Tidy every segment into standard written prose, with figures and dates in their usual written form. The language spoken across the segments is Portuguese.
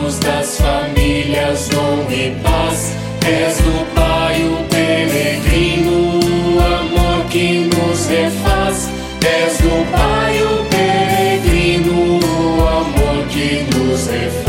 povos, das famílias, dom e paz. És do Pai o peregrino, o amor que nos refaz. És do Pai o peregrino, o amor que nos refaz.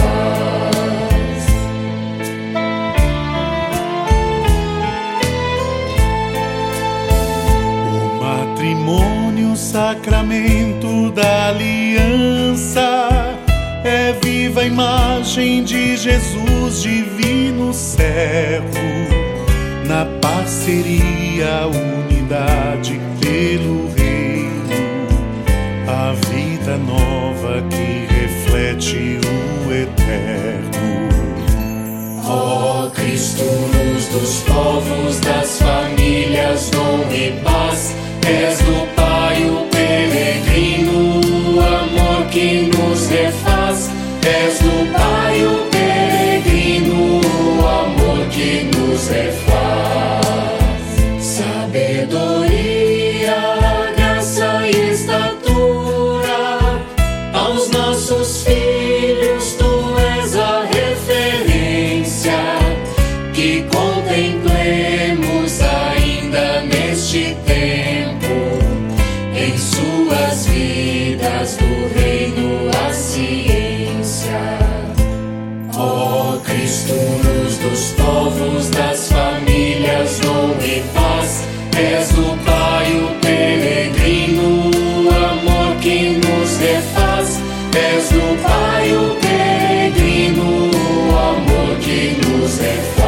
O matrimônio, sacramento da aliança, é viva imagem de Jesus, divino servo, na parceria, unidade pelo reino, a vida nova que reflete o eterno. Ó Cristo, luz dos povos, das famílias, dom e paz. És do Pai o peregrino, o amor que nos refaz. És do Pai o peregrino, o amor que nos refaz. Sabedoria, graça e estatura, aos nossos filhos tu és a referência. Que contemplemos ainda neste tempo, em suas vidas do reino a ciência. Ó Cristo, luz dos povos, das famílias, dom e paz. És do Pai o peregrino, o amor que nos refaz. És do Pai o peregrino, o amor que nos refaz.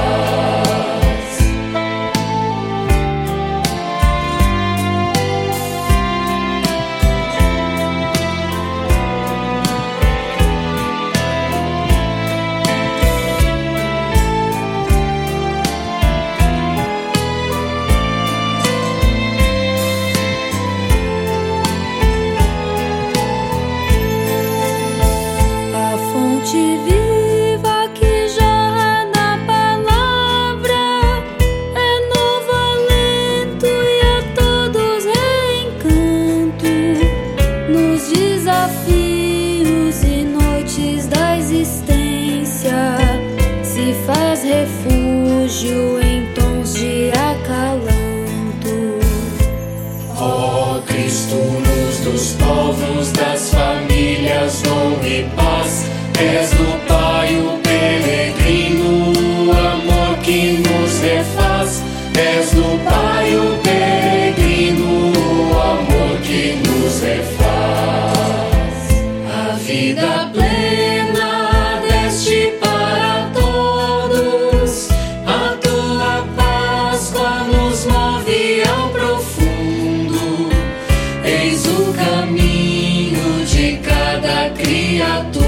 Viva que jorra na palavra, é novo alento e a todos reencanto. Nos desafios e noites da existência, se faz refúgio em tons de acalanto. Ó Cristo, luz dos povos, das famílias, dom e paz. És do Pai o peregrino, o amor que nos refaz. És do Pai o peregrino, o amor que nos refaz. A vida plena deste para todos, a tua Páscoa nos move ao profundo. Eis o caminho de cada criatura,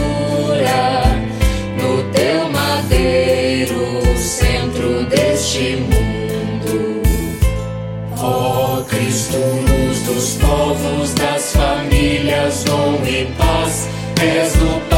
no teu madeiro, centro deste mundo. Ó Cristo, luz dos povos, das famílias, dom e paz. És do